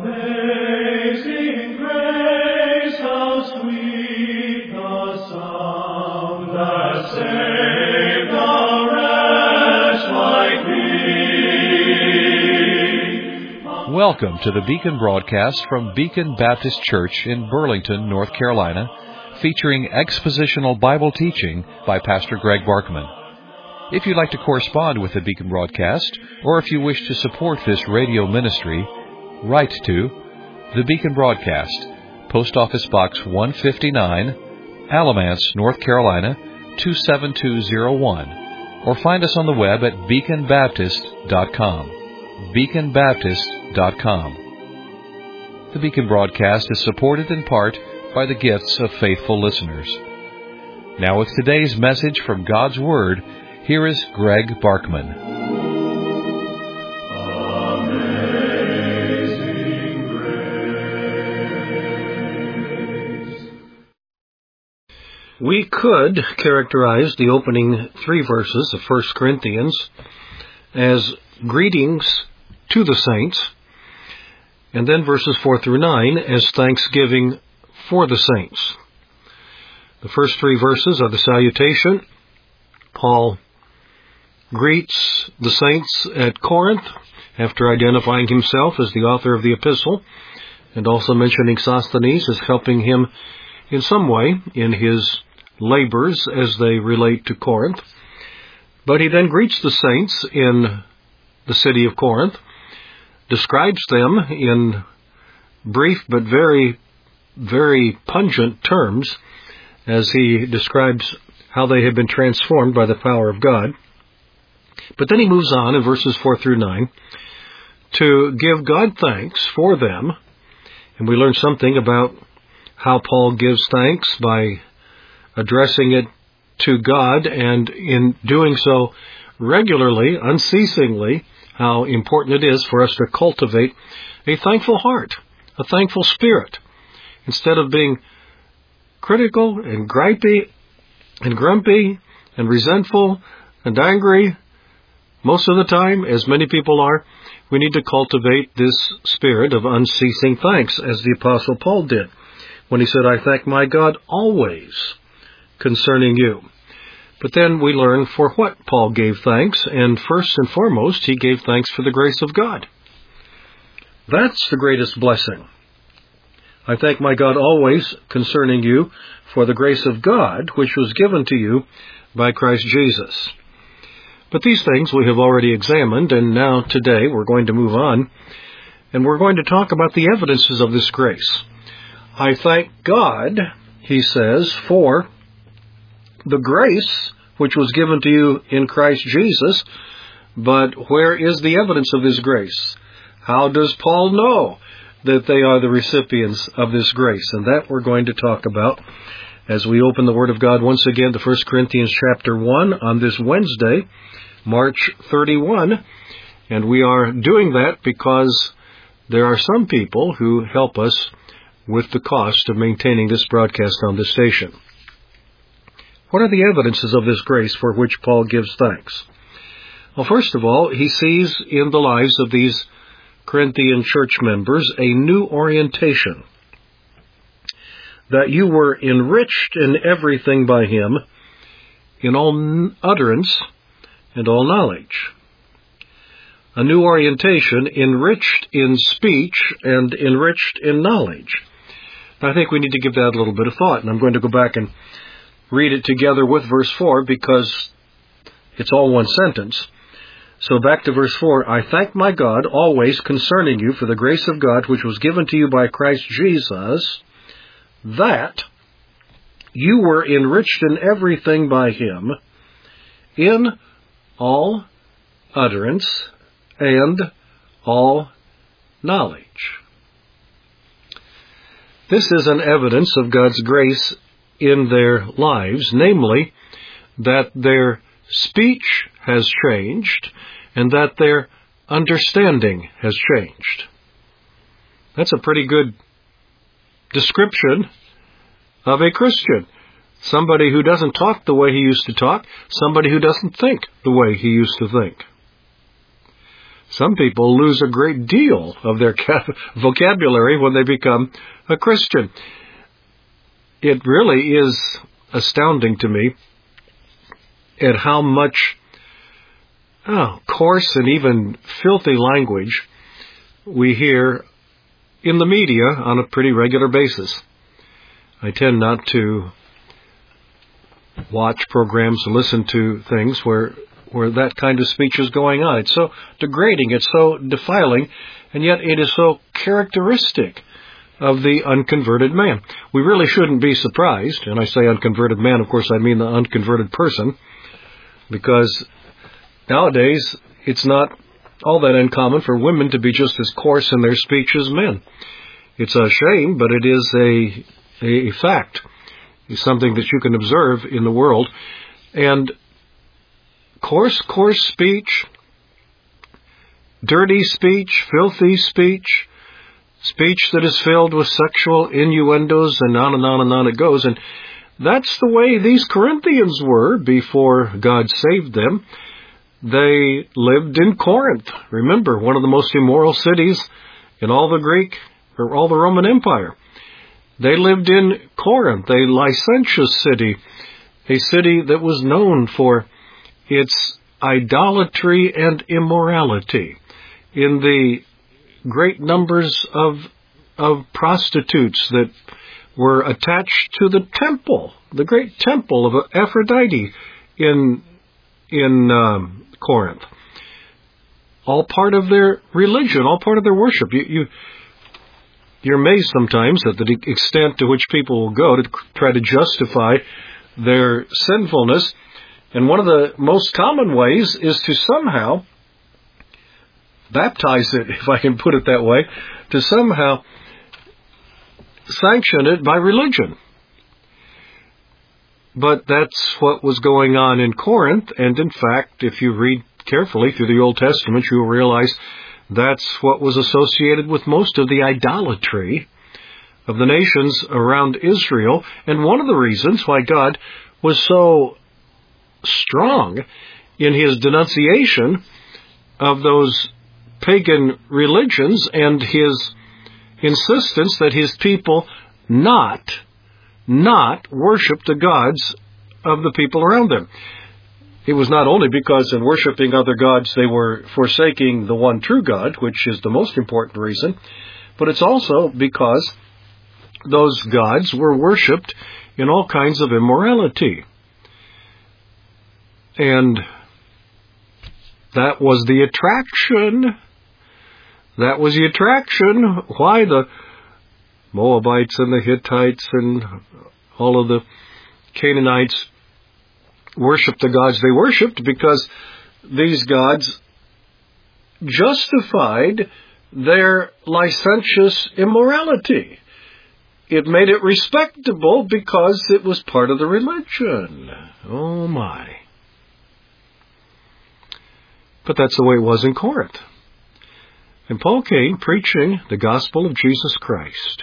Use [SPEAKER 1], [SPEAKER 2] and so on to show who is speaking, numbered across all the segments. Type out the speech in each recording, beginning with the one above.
[SPEAKER 1] Amazing grace, how sweet the sound that saved a wretch like me.
[SPEAKER 2] Welcome to the Beacon broadcast from Beacon Baptist Church in Burlington, North Carolina, featuring expositional Bible teaching by Pastor Greg Barkman. If you'd like to correspond with the Beacon broadcast, or if you wish to support this radio ministry, write to the Beacon Broadcast, Post Office Box 159, Alamance, North Carolina 27201, or find us on the web at beaconbaptist.com. beaconbaptist.com. The Beacon Broadcast is supported in part by the gifts of faithful listeners. Now with today's message from God's Word, here is Greg Barkman.
[SPEAKER 3] We could characterize the opening three verses of 1 Corinthians as greetings to the saints, and then verses 4 through 9 as thanksgiving for the saints. The first three verses are the salutation. Paul greets the saints at Corinth after identifying himself as the author of the epistle, and also mentioning Sosthenes as helping him in some way in his labors as they relate to Corinth. But he then greets the saints in the city of Corinth, describes them in brief but very, very pungent terms as he describes how they have been transformed by the power of God. But then he moves on in verses 4 through 9 to give God thanks for them, and we learn something about how Paul gives thanks by addressing it to God, and in doing so regularly, unceasingly, how important it is for us to cultivate a thankful heart, a thankful spirit, instead of being critical and gripey and grumpy and resentful and angry most of the time, as many people are. We need to cultivate this spirit of unceasing thanks, as the Apostle Paul did when he said, "I thank my God always concerning you." But then we learn for what Paul gave thanks, and first and foremost, he gave thanks for the grace of God. That's the greatest blessing. I thank my God always concerning you for the grace of God, which was given to you by Christ Jesus. But these things we have already examined, and now today we're going to move on, and we're going to talk about the evidences of this grace. I thank God, he says, for the grace which was given to you in Christ Jesus, but where is the evidence of this grace? How does Paul know that they are the recipients of this grace? And that we're going to talk about as we open the Word of God once again to 1 Corinthians chapter 1 on this Wednesday, March 31. And we are doing that because there are some people who help us with the cost of maintaining this broadcast on this station. What are the evidences of this grace for which Paul gives thanks? Well, first of all, he sees in the lives of these Corinthian church members a new orientation, that you were enriched in everything by him, in all utterance and all knowledge. A new orientation, enriched in speech and enriched in knowledge. I think we need to give that a little bit of thought, and I'm going to go back and read it together with verse 4 because it's all one sentence. So back to verse 4, I thank my God always concerning you for the grace of God which was given to you by Christ Jesus, that you were enriched in everything by him, in all utterance and all knowledge. This is an evidence of God's grace in their lives, namely, that their speech has changed and that their understanding has changed. That's a pretty good description of a Christian. Somebody who doesn't talk the way he used to talk, somebody who doesn't think the way he used to think. Some people lose a great deal of their vocabulary when they become a Christian. It really is astounding to me at how much coarse and even filthy language we hear in the media on a pretty regular basis. I tend not to watch programs and listen to things where that kind of speech is going on. It's so degrading, it's so defiling, and yet it is so characteristic of the unconverted man. We really shouldn't be surprised, and I say unconverted man, of course I mean the unconverted person, because nowadays it's not all that uncommon for women to be just as coarse in their speech as men. It's a shame, but it is a fact. It's something that you can observe in the world. And coarse speech, dirty speech, filthy speech, speech that is filled with sexual innuendos, and on and on and on it goes. And that's the way these Corinthians were before God saved them. They lived in Corinth. Remember, one of the most immoral cities in all the Greek, or all the Roman Empire. They lived in Corinth, a licentious city, a city that was known for its idolatry and immorality, in the great numbers of prostitutes that were attached to the temple, the great temple of Aphrodite in Corinth. All part of their religion, all part of their worship. You're amazed sometimes at the extent to which people will go to try to justify their sinfulness. And one of the most common ways is to somehow baptize it, if I can put it that way, to somehow sanction it by religion. But that's what was going on in Corinth, and in fact, if you read carefully through the Old Testament, you will realize that's what was associated with most of the idolatry of the nations around Israel. And one of the reasons why God was so strong in his denunciation of those pagan religions and his insistence that his people not worship the gods of the people around them. It was not only because in worshiping other gods they were forsaking the one true God, which is the most important reason, but it's also because those gods were worshipped in all kinds of immorality. And that was the attraction. That was the attraction. Why the Moabites and the Hittites and all of the Canaanites worshiped the gods they worshipped? Because these gods justified their licentious immorality. It made it respectable because it was part of the religion. Oh my. But that's the way it was in Corinth. And Paul came preaching the gospel of Jesus Christ,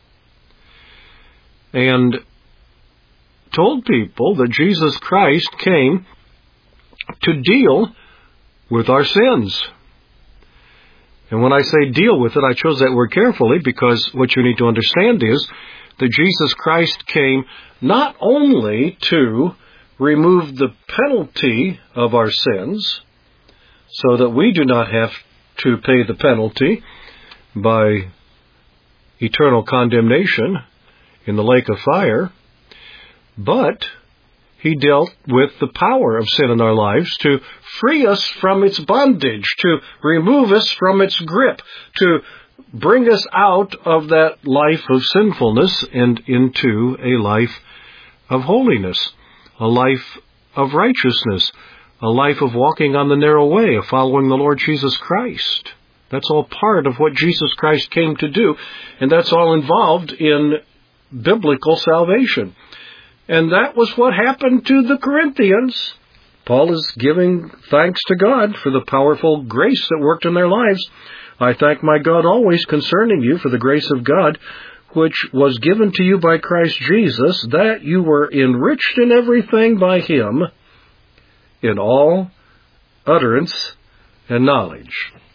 [SPEAKER 3] and told people that Jesus Christ came to deal with our sins. And when I say deal with it, I chose that word carefully, because what you need to understand is that Jesus Christ came not only to remove the penalty of our sins, so that we do not have to pay the penalty by eternal condemnation in the lake of fire, but he dealt with the power of sin in our lives to free us from its bondage, to remove us from its grip, to bring us out of that life of sinfulness and into a life of holiness, a life of righteousness, a life of walking on the narrow way, of following the Lord Jesus Christ. That's all part of what Jesus Christ came to do, and that's all involved in biblical salvation. And that was what happened to the Corinthians. Paul is giving thanks to God for the powerful grace that worked in their lives. I thank my God always concerning you for the grace of God, which was given to you by Christ Jesus, that you were enriched in everything by him, in all utterance and knowledge.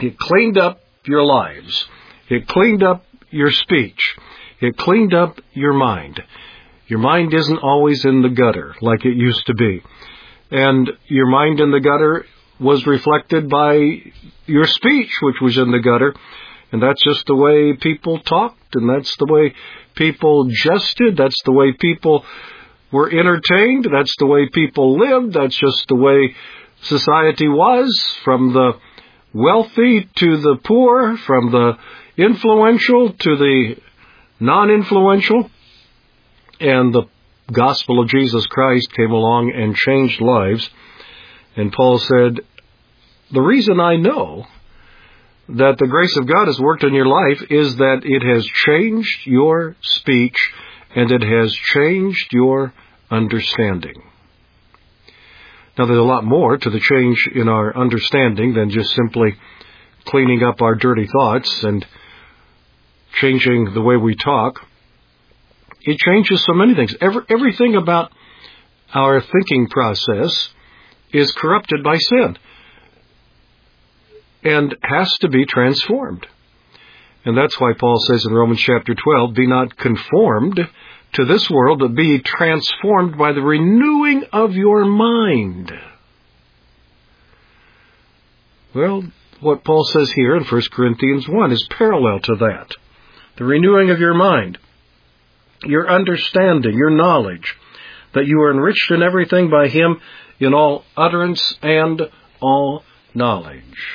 [SPEAKER 3] It cleaned up your lives. It cleaned up your speech. It cleaned up your mind. Your mind isn't always in the gutter like it used to be. And your mind in the gutter was reflected by your speech, which was in the gutter. And that's just the way people talked, and that's the way people jested, that's the way people were entertained, that's the way people lived, that's just the way society was, from the wealthy to the poor, from the influential to the non-influential. And the gospel of Jesus Christ came along and changed lives. And Paul said, the reason I know that the grace of God has worked in your life is that it has changed your speech and it has changed your understanding. Now, there's a lot more to the change in our understanding than just simply cleaning up our dirty thoughts and changing the way we talk. It changes so many things. Everything about our thinking process is corrupted by sin and has to be transformed. And that's why Paul says in Romans chapter 12, be not conformed to this world, but be transformed by the renewing of your mind. Well, what Paul says here in 1 Corinthians 1 is parallel to that. The renewing of your mind, your understanding, your knowledge, that you are enriched in everything by Him in all utterance and all knowledge.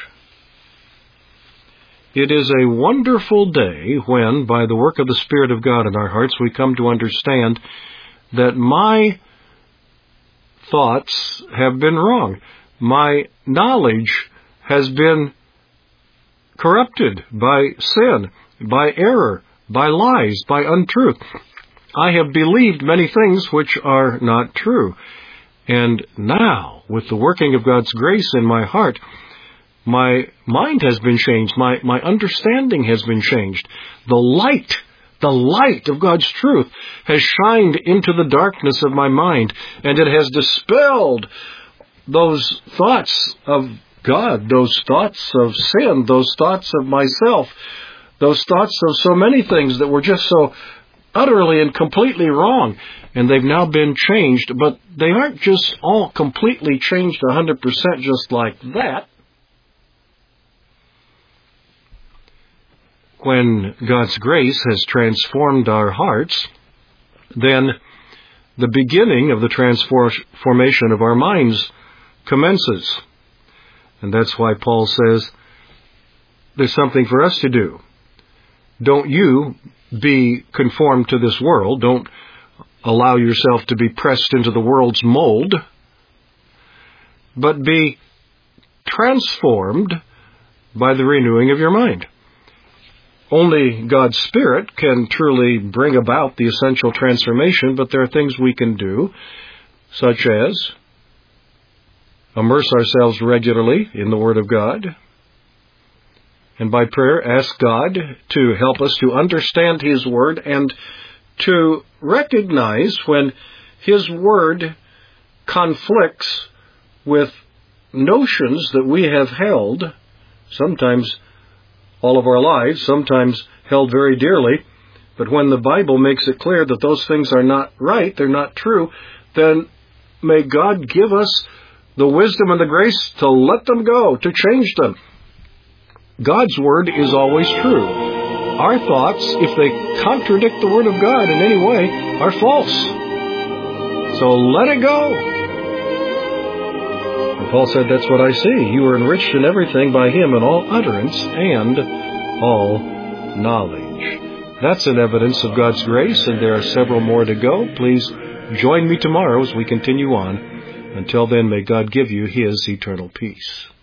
[SPEAKER 3] It is a wonderful day when, by the work of the Spirit of God in our hearts, we come to understand that my thoughts have been wrong. My knowledge has been corrupted by sin, by error, by lies, by untruth. I have believed many things which are not true. And now, with the working of God's grace in my heart, my mind has been changed. My understanding has been changed. The light of God's truth has shined into the darkness of my mind, and it has dispelled those thoughts of God, those thoughts of sin, those thoughts of myself, those thoughts of so many things that were just so utterly and completely wrong. And they've now been changed, but they aren't just all completely changed 100% just like that. When God's grace has transformed our hearts, then the beginning of the transformation of our minds commences. And that's why Paul says there's something for us to do. Don't you be conformed to this world. Don't allow yourself to be pressed into the world's mold, but be transformed by the renewing of your mind. Only God's Spirit can truly bring about the essential transformation, but there are things we can do, such as immerse ourselves regularly in the Word of God, and by prayer ask God to help us to understand His Word and to recognize when His Word conflicts with notions that we have held, sometimes all of our lives, sometimes held very dearly, but when the Bible makes it clear that those things are not right, they're not true, then may God give us the wisdom and the grace to let them go, to change them. God's Word is always true. Our thoughts, if they contradict the Word of God in any way, are false. So let it go. And Paul said, that's what I see. You are enriched in everything by Him in all utterance and all knowledge. That's an evidence of God's grace, and there are several more to go. Please join me tomorrow as we continue on. Until then, may God give you His eternal peace.